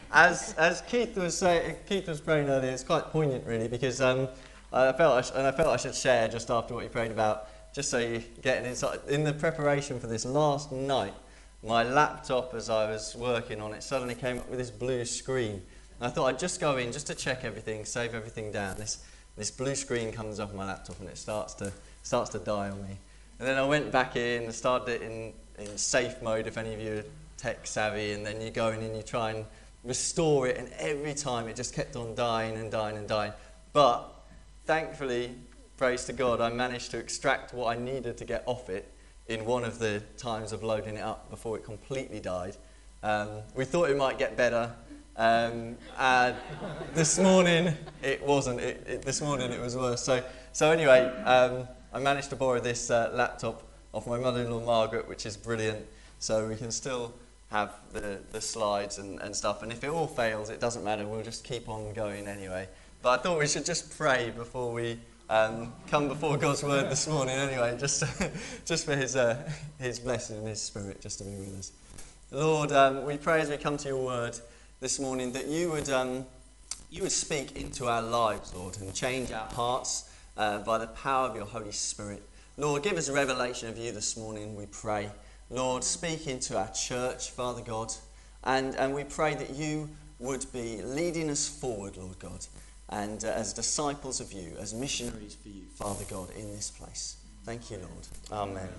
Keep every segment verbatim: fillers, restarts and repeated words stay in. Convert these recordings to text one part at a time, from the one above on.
as as Keith was saying, Keith was praying earlier, it's quite poignant really, because um, I felt I sh- and I felt I should share just after what he prayed about, just so you get an insight. In the preparation for this last night, my laptop, as I was working on it, suddenly came up with this blue screen. And I thought I'd just go in just to check everything, save everything down. This this blue screen comes up on my laptop and it starts to starts to die on me. And then I went back in and started it in, in safe mode, if any of you are tech savvy, and then you go in and you try and restore it, and every time it just kept on dying and dying and dying. But thankfully, praise to God, I managed to extract what I needed to get off it in one of the times of loading it up before it completely died. Um, we thought it might get better. Um, and this morning it wasn't. It, it, this morning it was worse. So, so anyway, um, I managed to borrow this uh, laptop off my mother-in-law Margaret, which is brilliant. So we can still have the, the slides and, and stuff. And if it all fails, it doesn't matter. We'll just keep on going anyway. But I thought we should just pray before we um, come before God's word this morning anyway, just just for his uh, his blessing and his spirit just to be with us. Lord, um, we pray as we come to your word this morning that you would um, you would speak into our lives, Lord, and change our hearts uh, by the power of your Holy Spirit. Lord, give us a revelation of you this morning, we pray. Lord, speak into our church, Father God, and, and we pray that you would be leading us forward, Lord God, and uh, as disciples of you, as missionaries for you, Father God, in this place. Thank you, Lord. Amen.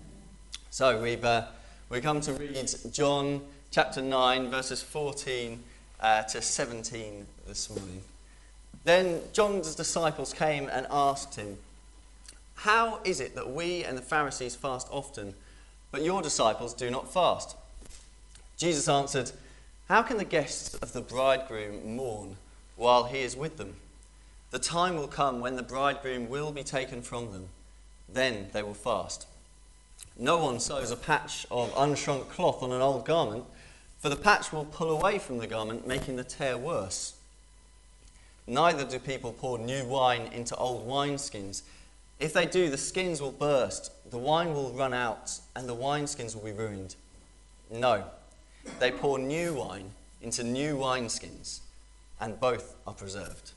So we've uh, we come to read John chapter nine, verses fourteen uh, to seventeen this morning. Then John's disciples came and asked him, "How is it that we and the Pharisees fast often, but your disciples do not fast?" Jesus answered, "How can the guests of the bridegroom mourn while he is with them? The time will come when the bridegroom will be taken from them. Then they will fast. No one sews a patch of unshrunk cloth on an old garment, for the patch will pull away from the garment, making the tear worse. Neither do people pour new wine into old wineskins. If they do, the skins will burst, the wine will run out, and the wineskins will be ruined. No, they pour new wine into new wineskins, and both are preserved."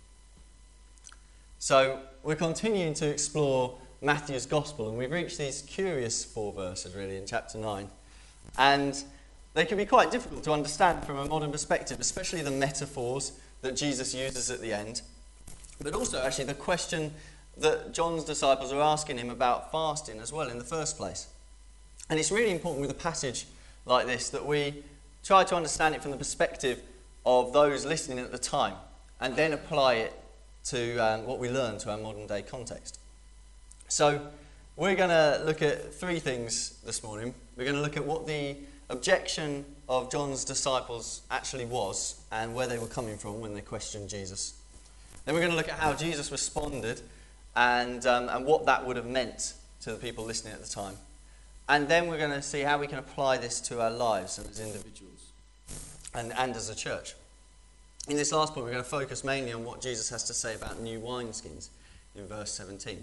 So we're continuing to explore Matthew's Gospel, and we've reached these curious four verses really in chapter nine. And they can be quite difficult to understand from a modern perspective, especially the metaphors that Jesus uses at the end, but also actually the question that John's disciples are asking him about fasting as well in the first place. And it's really important with a passage like this that we try to understand it from the perspective of those listening at the time, and then apply it to um, what we learn to our modern day context. So we're going to look at three things this morning. We're going to look at what the objection of John's disciples actually was and where they were coming from when they questioned Jesus. Then we're going to look at how Jesus responded and, um, and what that would have meant to the people listening at the time. And then we're going to see how we can apply this to our lives as individuals and, and as a church. In this last point, we're going to focus mainly on what Jesus has to say about new wineskins in verse seventeen.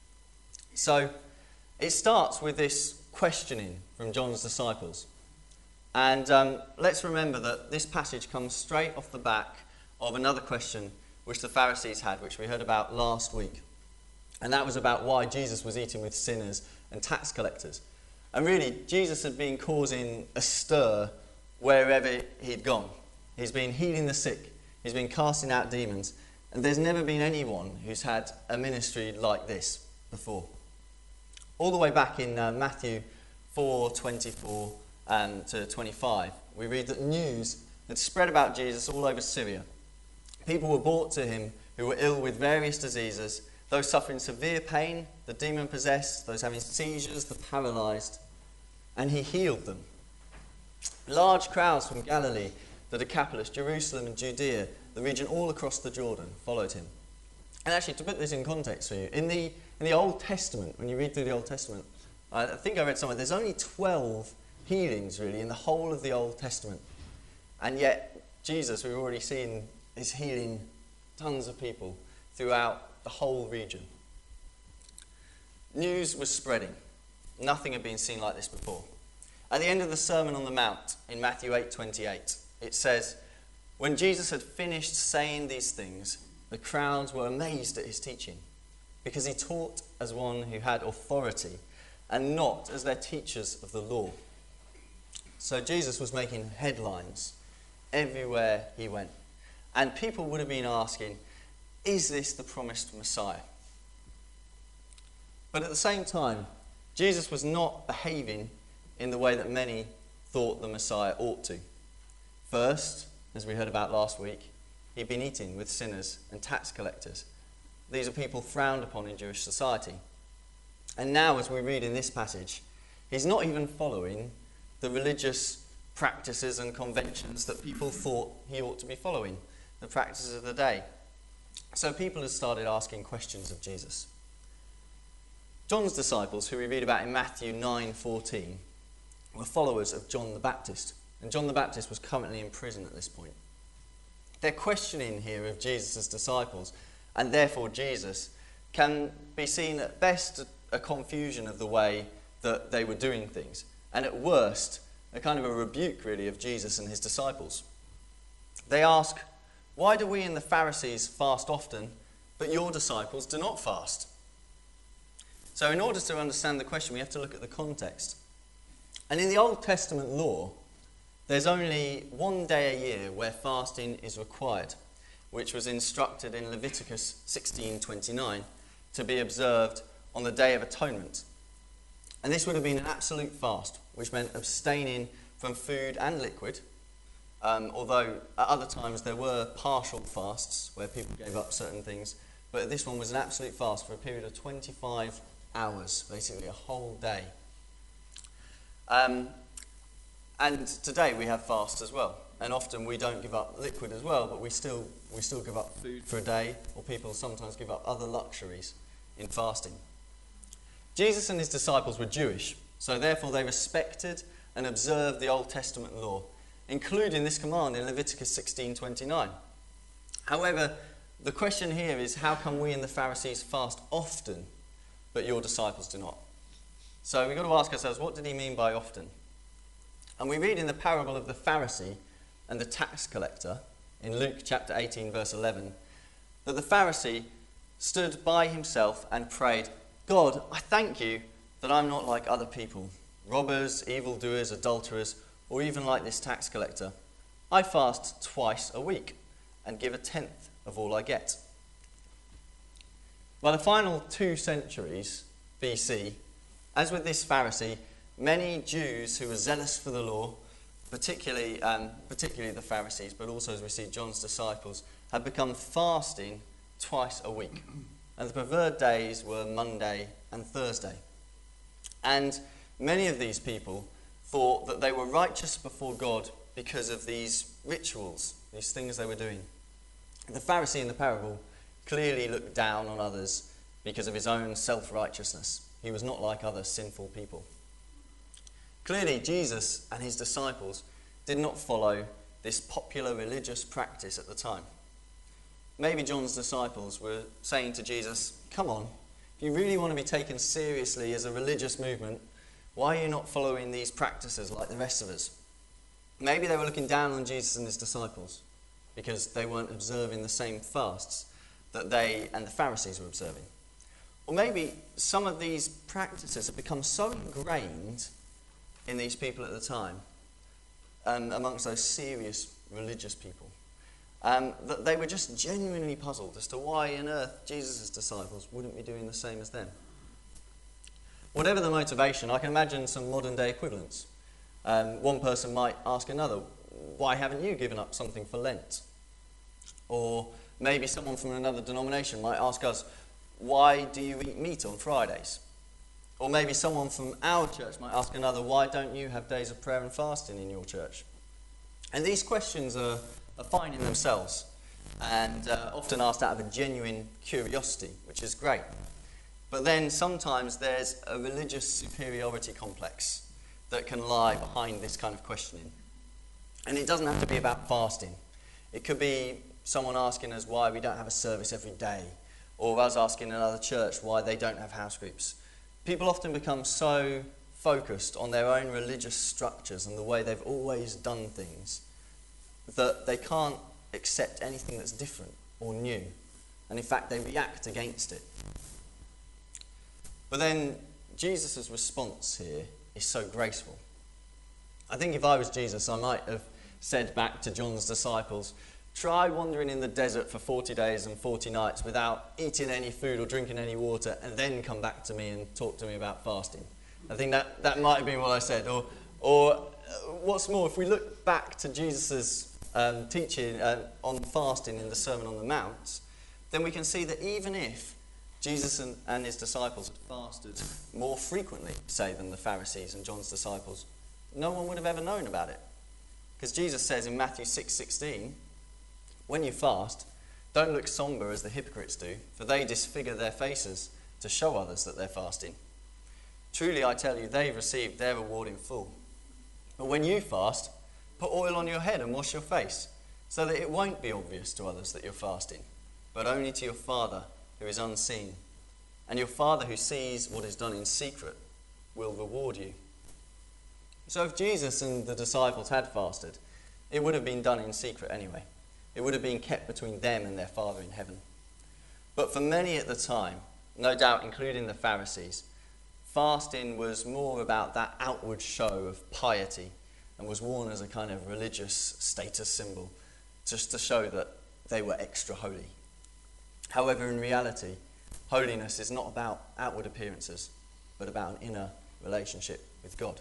So it starts with this questioning from John's disciples. And um, let's remember that this passage comes straight off the back of another question which the Pharisees had, which we heard about last week. And that was about why Jesus was eating with sinners and tax collectors. And really, Jesus had been causing a stir wherever he'd gone. He's been healing the sick. He's been casting out demons. And there's never been anyone who's had a ministry like this before. All the way back in uh, Matthew four twenty-four um, to twenty-five, we read that news had spread about Jesus all over Syria. People were brought to him who were ill with various diseases, those suffering severe pain, the demon-possessed, those having seizures, the paralysed, and he healed them. Large crowds from Galilee, the Decapolis, Jerusalem and Judea, the region all across the Jordan, followed him. And actually, to put this in context for you, in the in the Old Testament, when you read through the Old Testament, I think I read somewhere, there's only twelve healings, really, in the whole of the Old Testament. And yet, Jesus, we've already seen, is healing tons of people throughout the whole region. News was spreading. Nothing had been seen like this before. At the end of the Sermon on the Mount, in Matthew eight twenty-eight, it says, When Jesus had finished saying these things, the crowds were amazed at his teaching, because he taught as one who had authority and not as their teachers of the law. So Jesus was making headlines everywhere he went. And people would have been asking, is this the promised Messiah? But at the same time, Jesus was not behaving in the way that many thought the Messiah ought to. First, as we heard about last week, he'd been eating with sinners and tax collectors. These are people frowned upon in Jewish society. And now, as we read in this passage, he's not even following the religious practices and conventions that people thought he ought to be following, the practices of the day. So people have started asking questions of Jesus. John's disciples, who we read about in Matthew nine fourteen, were followers of John the Baptist. And John the Baptist was currently in prison at this point. Their questioning here of Jesus' disciples, and therefore Jesus, can be seen at best a confusion of the way that they were doing things, and at worst, a kind of a rebuke really of Jesus and his disciples. They ask, why do we and the Pharisees fast often, but your disciples do not fast? So in order to understand the question, we have to look at the context. And in the Old Testament law, there's only one day a year where fasting is required, which was instructed in Leviticus sixteen twenty-nine to be observed on the Day of Atonement. And this would have been an absolute fast, which meant abstaining from food and liquid, um, although at other times there were partial fasts where people gave up certain things, but this one was an absolute fast for a period of twenty-five hours, basically a whole day. Um, and today we have fasts as well, and often we don't give up liquid as well, but we still we still give up food for a day, or people sometimes give up other luxuries in fasting. Jesus and his disciples were Jewish, so therefore they respected and observed the Old Testament law, including this command in Leviticus sixteen twenty-nine. However, the question here is, how come we and the Pharisees fast often, but your disciples do not? So we've got to ask ourselves, what did he mean by often? And we read in the parable of the Pharisee and the tax collector in Luke chapter eighteen, verse eleven, that the Pharisee stood by himself and prayed, God, I thank you that I'm not like other people, robbers, evildoers, adulterers, or even like this tax collector. I fast twice a week and give a tenth of all I get. By the final two centuries B C, as with this Pharisee, many Jews who were zealous for the law, particularly, um, particularly the Pharisees, but also as we see John's disciples, had become fasting twice a week. And the preferred days were Monday and Thursday. And many of these people thought that they were righteous before God because of these rituals, these things they were doing. The Pharisee in the parable clearly looked down on others because of his own self-righteousness. He was not like other sinful people. Clearly, Jesus and his disciples did not follow this popular religious practice at the time. Maybe John's disciples were saying to Jesus, come on, if you really want to be taken seriously as a religious movement, why are you not following these practices like the rest of us? Maybe they were looking down on Jesus and his disciples because they weren't observing the same fasts that they and the Pharisees were observing. Or maybe some of these practices have become so ingrained in these people at the time, and amongst those serious religious people, um, that they were just genuinely puzzled as to why on earth Jesus' disciples wouldn't be doing the same as them. Whatever the motivation, I can imagine some modern day equivalents. Um, one person might ask another, why haven't you given up something for Lent? Or maybe someone from another denomination might ask us, why do you eat meat on Fridays? Or maybe someone from our church might ask another, why don't you have days of prayer and fasting in your church? And these questions are, are fine in themselves, and uh, often asked out of a genuine curiosity, which is great. But then sometimes there's a religious superiority complex that can lie behind this kind of questioning. And it doesn't have to be about fasting. It could be someone asking us why we don't have a service every day, or us asking another church why they don't have house groups. People often become so focused on their own religious structures and the way they've always done things that they can't accept anything that's different or new. And in fact, they react against it. But then Jesus' response here is so graceful. I think if I was Jesus, I might have said back to John's disciples, try wandering in the desert for forty days and forty nights without eating any food or drinking any water, and then come back to me and talk to me about fasting. I think that, that might have been what I said. Or, or uh, what's more, if we look back to Jesus' um, teaching uh, on fasting in the Sermon on the Mount, then we can see that even if Jesus and, and his disciples had fasted more frequently, say, than the Pharisees and John's disciples, no one would have ever known about it. Because Jesus says in Matthew six sixteen, when you fast, don't look sombre as the hypocrites do, for they disfigure their faces to show others that they're fasting. Truly, I tell you, they've received their reward in full. But when you fast, put oil on your head and wash your face, so that it won't be obvious to others that you're fasting, but only to your Father who is unseen. And your Father who sees what is done in secret will reward you. So if Jesus and the disciples had fasted, it would have been done in secret anyway. It would have been kept between them and their Father in heaven. But for many at the time, no doubt including the Pharisees, fasting was more about that outward show of piety and was worn as a kind of religious status symbol, just to show that they were extra holy. However, in reality, holiness is not about outward appearances, but about an inner relationship with God.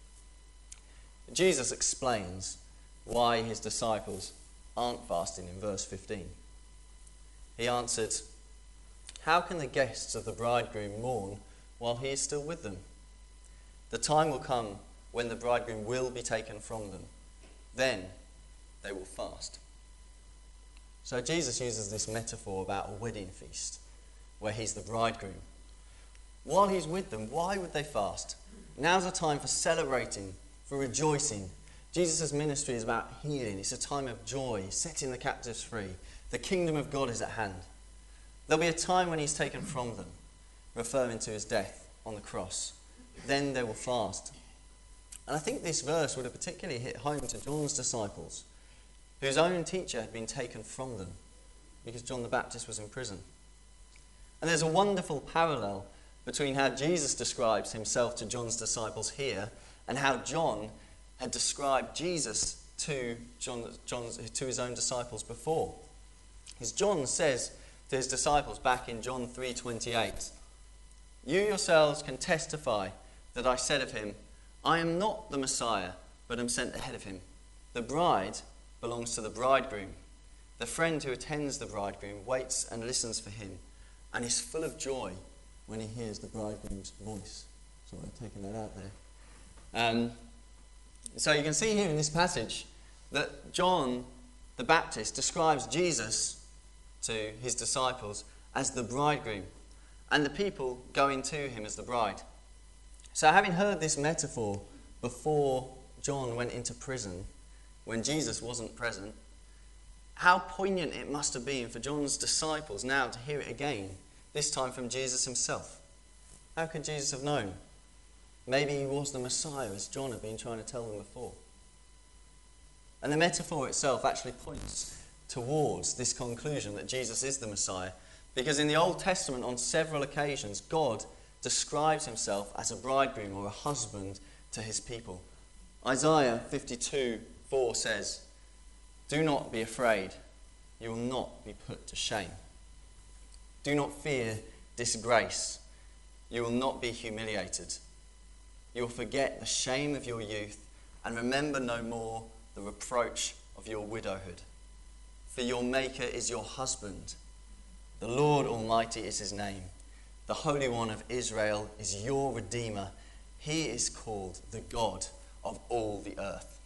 Jesus explains why his disciples aren't fasting in verse fifteen. He answered, "How can the guests of the bridegroom mourn while he is still with them? The time will come when the bridegroom will be taken from them. Then they will fast." So Jesus uses this metaphor about a wedding feast where he's the bridegroom. While he's with them, why would they fast? Now's a time for celebrating, for rejoicing. Jesus' ministry is about healing. It's a time of joy, setting the captives free. The kingdom of God is at hand. There'll be a time when he's taken from them, referring to his death on the cross. Then they will fast. And I think this verse would have particularly hit home to John's disciples, whose own teacher had been taken from them because John the Baptist was in prison. And there's a wonderful parallel between how Jesus describes himself to John's disciples here and how John had described Jesus to John, John's, to his own disciples before. As John says to his disciples back in John three twenty-eight, "You yourselves can testify that I said of him, I am not the Messiah, but am sent ahead of him. The bride belongs to the bridegroom. The friend who attends the bridegroom waits and listens for him and is full of joy when he hears the bridegroom's voice." So I've taken that out there. Um, so you can see here in this passage that John the Baptist describes Jesus to his disciples as the bridegroom and the people going to him as the bride. So having heard this metaphor before John went into prison, when Jesus wasn't present, how poignant it must have been for John's disciples now to hear it again, this time from Jesus himself. How could Jesus have known? Maybe he was the Messiah, as John had been trying to tell them before. And the metaphor itself actually points towards this conclusion that Jesus is the Messiah, because in the Old Testament, on several occasions, God describes himself as a bridegroom or a husband to his people. Isaiah fifty-two four says, "Do not be afraid, you will not be put to shame. Do not fear disgrace, you will not be humiliated. You will forget the shame of your youth and remember no more the reproach of your widowhood. For your Maker is your husband. The Lord Almighty is his name. The Holy One of Israel is your Redeemer. He is called the God of all the earth."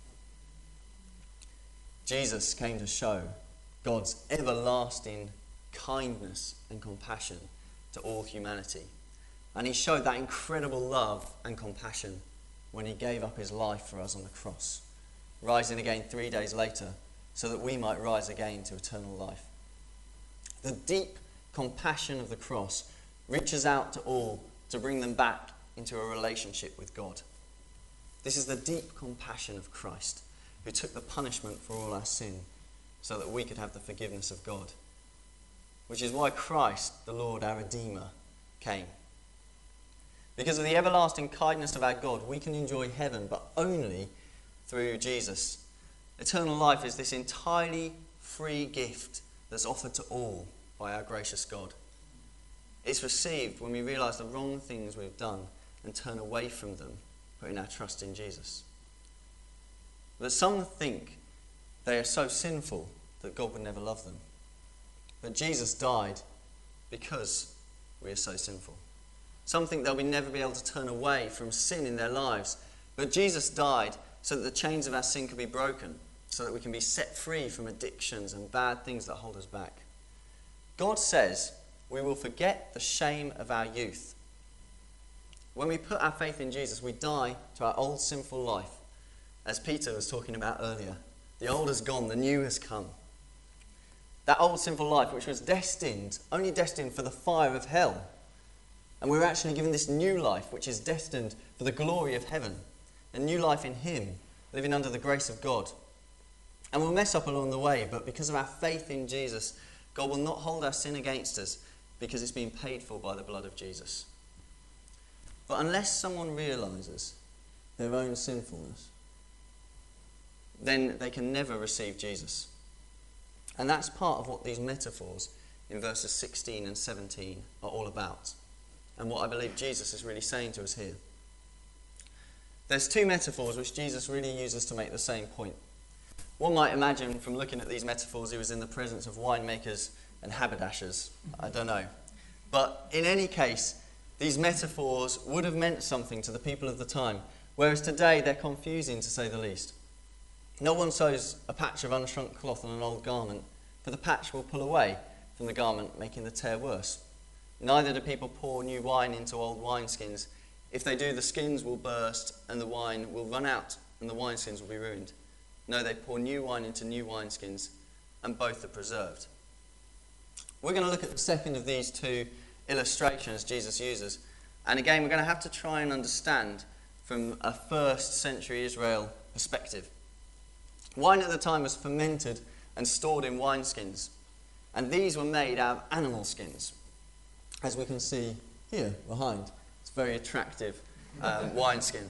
Jesus came to show God's everlasting kindness and compassion to all humanity. And he showed that incredible love and compassion when he gave up his life for us on the cross, rising again three days later so that we might rise again to eternal life. The deep compassion of the cross reaches out to all to bring them back into a relationship with God. This is the deep compassion of Christ, who took the punishment for all our sin, so that we could have the forgiveness of God. Which is why Christ, the Lord, our Redeemer, came. Because of the everlasting kindness of our God, we can enjoy heaven, but only through Jesus. Eternal life is this entirely free gift that's offered to all by our gracious God. It's received when we realise the wrong things we've done and turn away from them, putting our trust in Jesus. But some think they are so sinful that God would never love them. But Jesus died because we are so sinful. Some think they'll never be able to turn away from sin in their lives. But Jesus died so that the chains of our sin can be broken, so that we can be set free from addictions and bad things that hold us back. God says we will forget the shame of our youth. When we put our faith in Jesus, we die to our old sinful life. As Peter was talking about earlier, the old has gone, the new has come. That old sinful life, which was destined, only destined for the fire of hell. And we're actually given this new life, which is destined for the glory of heaven. A new life in Him, living under the grace of God. And we'll mess up along the way, but because of our faith in Jesus, God will not hold our sin against us because it's been paid for by the blood of Jesus. But unless someone realises their own sinfulness, then they can never receive Jesus. And that's part of what these metaphors in verses sixteen and seventeen are all about. And what I believe Jesus is really saying to us here. There's two metaphors which Jesus really uses to make the same point. One might imagine from looking at these metaphors he was in the presence of winemakers and haberdashers. I don't know. But in any case, these metaphors would have meant something to the people of the time, whereas today they're confusing to say the least. No one sews a patch of unshrunk cloth on an old garment, for the patch will pull away from the garment, making the tear worse. Neither do people pour new wine into old wineskins. If they do, the skins will burst and the wine will run out and the wineskins will be ruined. No, they pour new wine into new wineskins and both are preserved. We're going to look at the second of these two illustrations Jesus uses. And again, we're going to have to try and understand from a first century Israel perspective. Wine at the time was fermented and stored in wineskins. And these were made out of animal skins. As we can see here behind. It's a very attractive um, wineskin.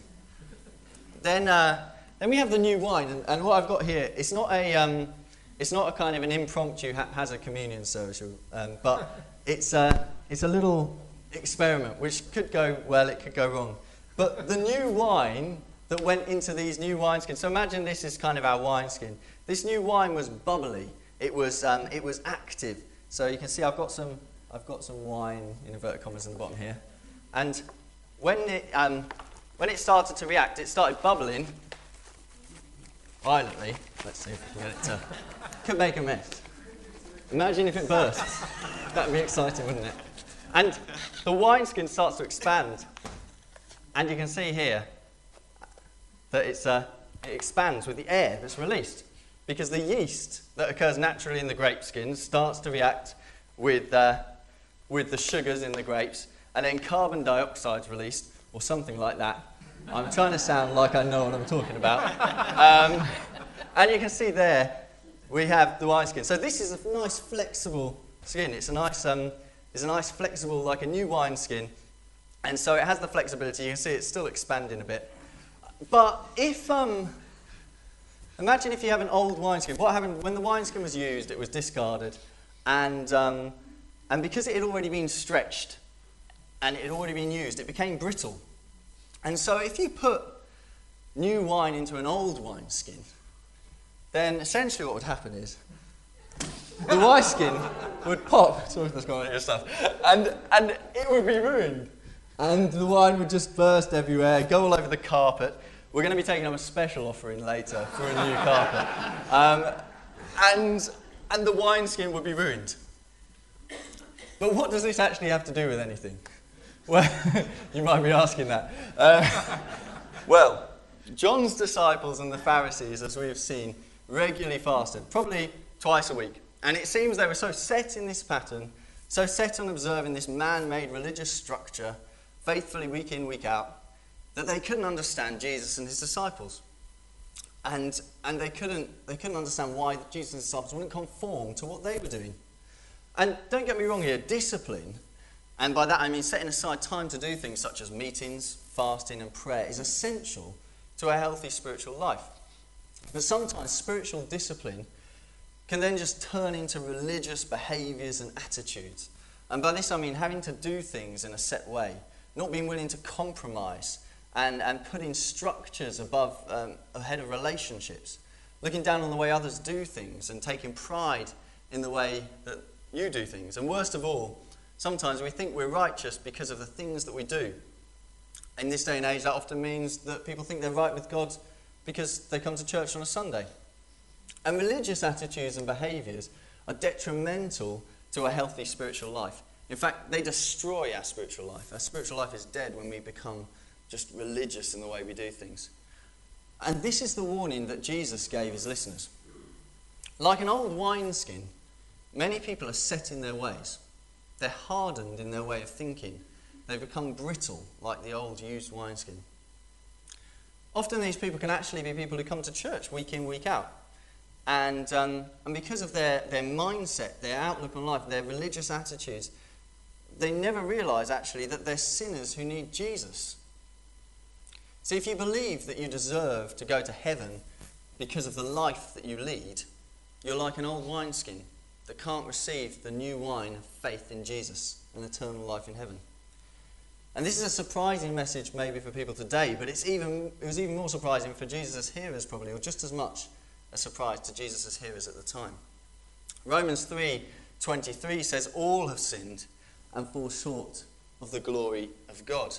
Then, uh, then we have the new wine. And, and what I've got here, it's not a, um, it's not a kind of an impromptu haphazard communion service, um, but it's a, it's a little experiment, which could go well, it could go wrong. But the new wine that went into these new wineskins, so imagine this is kind of our wineskin. This new wine was bubbly. It was, um, it was active. So you can see I've got some... I've got some wine, in inverted commas, in the bottom here. And when it, um, when it started to react, it started bubbling violently. Let's see if we can get it to... Could make a mess. Imagine if it burst. That would be exciting, wouldn't it? And the wineskin starts to expand. And you can see here that it's, uh, it expands with the air that's released. Because the yeast that occurs naturally in the grape skins starts to react with... Uh, with the sugars in the grapes, and then carbon dioxide's released, or something like that. I'm trying to sound like I know what I'm talking about. Um, and you can see there, we have the wineskin. So this is a nice flexible skin. It's a nice, um, it's a nice flexible, like a new wineskin. And so it has the flexibility. You can see it's still expanding a bit. But if, um, imagine if you have an old wineskin. What happened, when the wineskin was used, it was discarded. And... Um, And because it had already been stretched and it had already been used, it became brittle. And so if you put new wine into an old wineskin, then essentially what would happen is the wineskin would pop. Sorry for this your stuff. And, and it would be ruined. And the wine would just burst everywhere, go all over the carpet. We're going to be taking up a special offering later for a new carpet. Um, and, and the wineskin would be ruined. But what does this actually have to do with anything? Well, you might be asking that. Uh, well, John's disciples and the Pharisees, as we have seen, regularly fasted, probably twice a week. And it seems they were so set in this pattern, so set on observing this man-made religious structure, faithfully week in, week out, that they couldn't understand Jesus and his disciples. And, and they, couldn't, they couldn't understand why Jesus' disciples wouldn't conform to what they were doing. And don't get me wrong here, discipline, and by that I mean setting aside time to do things such as meetings, fasting and prayer, is essential to a healthy spiritual life. But sometimes spiritual discipline can then just turn into religious behaviours and attitudes. And by this I mean having to do things in a set way, not being willing to compromise, and, and putting structures above, um, ahead of relationships, looking down on the way others do things and taking pride in the way that you do things. And worst of all, sometimes we think we're righteous because of the things that we do. In this day and age, that often means that people think they're right with God because they come to church on a Sunday. And religious attitudes and behaviours are detrimental to a healthy spiritual life. In fact, they destroy our spiritual life. Our spiritual life is dead when we become just religious in the way we do things. And this is the warning that Jesus gave his listeners. Like an old wineskin, many people are set in their ways. They're hardened in their way of thinking. They become brittle, like the old used wineskin. Often these people can actually be people who come to church week in, week out. And, um, and because of their, their mindset, their outlook on life, their religious attitudes, they never realise actually that they're sinners who need Jesus. See, if you believe that you deserve to go to heaven because of the life that you lead, you're like an old wineskin that can't receive the new wine of faith in Jesus and eternal life in heaven. And this is a surprising message maybe for people today, but it's even, it was even more surprising for Jesus' hearers probably, or just as much a surprise to Jesus' hearers at the time. Romans three twenty-three says, all have sinned and fall short of the glory of God.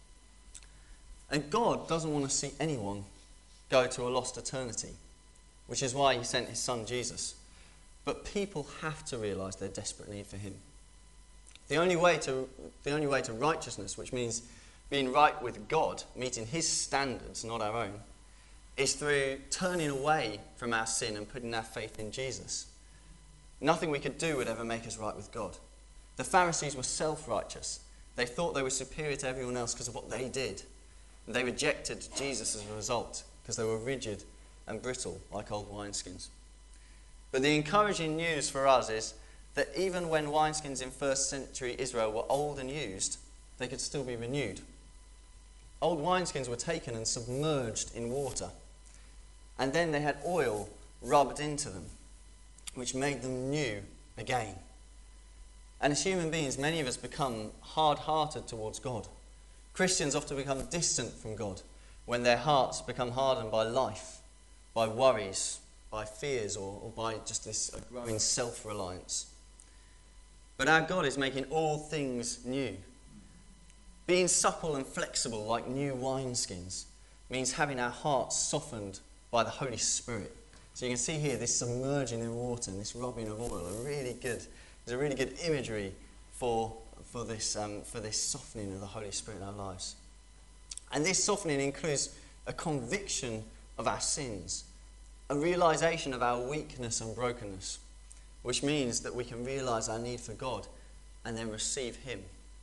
And God doesn't want to see anyone go to a lost eternity, which is why he sent his son Jesus. But people have to realise their desperate need for him. The only way to, the only way to righteousness, which means being right with God, meeting his standards, not our own, is through turning away from our sin and putting our faith in Jesus. Nothing we could do would ever make us right with God. The Pharisees were self-righteous. They thought they were superior to everyone else because of what they did. And they rejected Jesus as a result because they were rigid and brittle like old wineskins. But the encouraging news for us is that even when wineskins in first century Israel were old and used, they could still be renewed. Old wineskins were taken and submerged in water, and then they had oil rubbed into them, which made them new again. And as human beings, many of us become hard-hearted towards God. Christians often become distant from God when their hearts become hardened by life, by worries, by fears, or, or by just this growing self-reliance. But our God is making all things new. Being supple and flexible like new wineskins means having our hearts softened by the Holy Spirit. So you can see here this submerging in water and this rubbing of oil are really good. There's a really good imagery for, for, this, um, for this softening of the Holy Spirit in our lives. And this softening includes a conviction of our sins, a realisation of our weakness and brokenness, which means that we can realise our need for God and then receive him.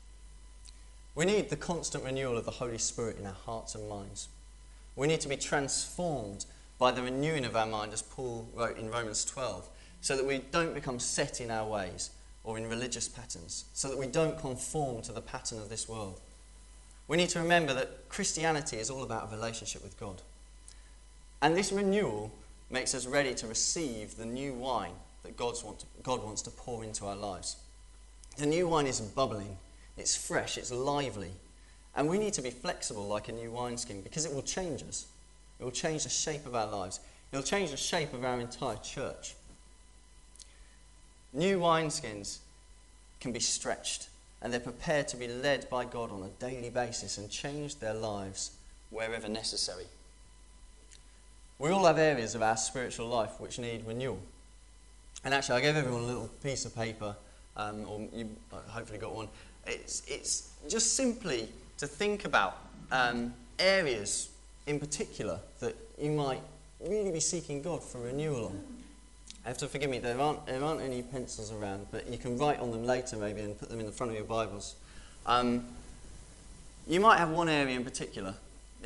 We need the constant renewal of the Holy Spirit in our hearts and minds. We need to be transformed by the renewing of our mind, as Paul wrote in Romans twelve, so that we don't become set in our ways or in religious patterns, so that we don't conform to the pattern of this world. We need to remember that Christianity is all about a relationship with God. And this renewal makes us ready to receive the new wine that God's want to, God wants to pour into our lives. The new wine is bubbling, it's fresh, it's lively, and we need to be flexible like a new wineskin because it will change us. It will change the shape of our lives. It will change the shape of our entire church. New wineskins can be stretched, and they're prepared to be led by God on a daily basis and change their lives wherever necessary. We all have areas of our spiritual life which need renewal. And actually, I gave everyone a little piece of paper, um, or you hopefully got one. It's, it's just simply to think about um, areas in particular that you might really be seeking God for renewal on. I have to forgive me, there aren't, there aren't any pencils around, but you can write on them later maybe and put them in the front of your Bibles. Um, you might have one area in particular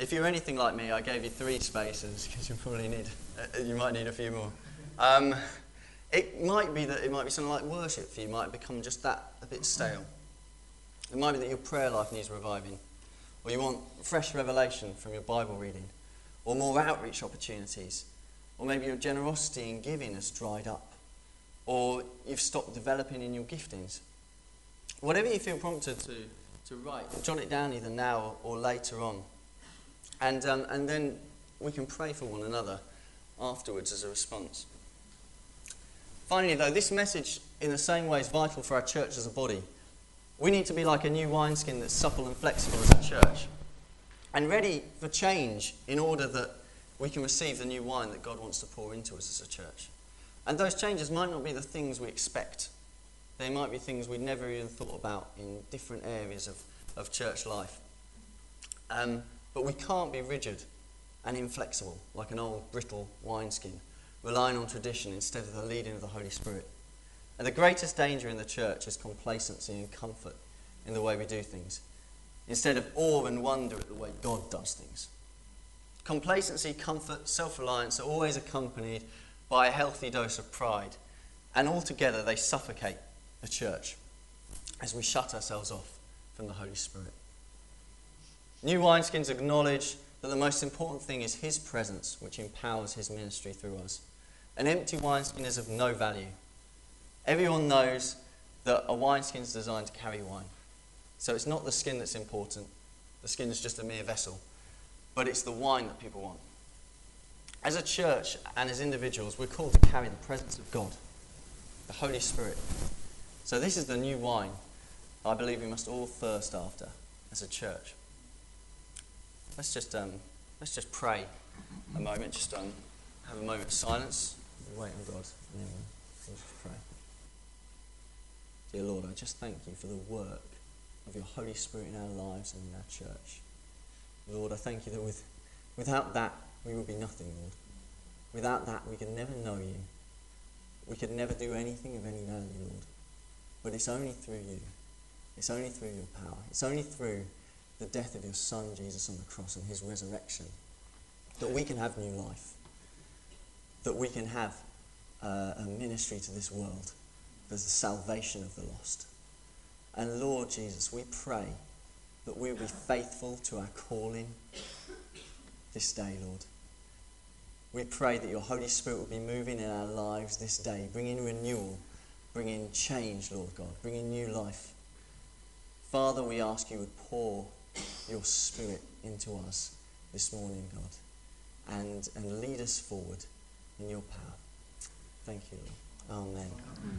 If you're anything like me, I gave you three spaces because you probably need, uh, you might need a few more. Um, it might be that it might be something like worship for you might become just that, a bit stale. It might be that your prayer life needs reviving, or you want fresh revelation from your Bible reading, or more outreach opportunities, or maybe your generosity in giving has dried up, or you've stopped developing in your giftings. Whatever you feel prompted to, to write, jot it down either now or, or later on. And, um, and then we can pray for one another afterwards as a response. Finally, though, this message in the same way is vital for our church as a body. We need to be like a new wineskin that's supple and flexible as a church, and ready for change in order that we can receive the new wine that God wants to pour into us as a church. And those changes might not be the things we expect. They might be things we'd never even thought about in different areas of, of church life. Um, but we can't be rigid and inflexible like an old brittle wineskin, relying on tradition instead of the leading of the Holy Spirit. And the greatest danger in the church is complacency and comfort in the way we do things, instead of awe and wonder at the way God does things. Complacency, comfort, self-reliance are always accompanied by a healthy dose of pride, and altogether they suffocate the church as we shut ourselves off from the Holy Spirit. New wineskins acknowledge that the most important thing is his presence, which empowers his ministry through us. An empty wineskin is of no value. Everyone knows that a wineskin is designed to carry wine. So it's not the skin that's important. The skin is just a mere vessel. But it's the wine that people want. As a church and as individuals, we're called to carry the presence of God, the Holy Spirit. So this is the new wine I believe we must all thirst after as a church. Let's just um, let's just pray a moment. Just um, have a moment of silence. Wait on God. And then we'll just pray. Dear Lord, I just thank you for the work of your Holy Spirit in our lives and in our church. Lord, I thank you that with, without that we would be nothing, Lord. Without that we could never know you. We could never do anything of any value, Lord. But it's only through you. It's only through your power. It's only through the death of your Son, Jesus, on the cross and his resurrection that we can have new life. That we can have uh, a ministry to this world. There's the salvation of the lost. And Lord Jesus, we pray that we will be faithful to our calling this day, Lord. We pray that your Holy Spirit will be moving in our lives this day, bringing renewal, bringing change, Lord God, bringing new life. Father, we ask you would pour your Spirit into us this morning, God, and, and lead us forward in your power. Thank you, Lord. Amen.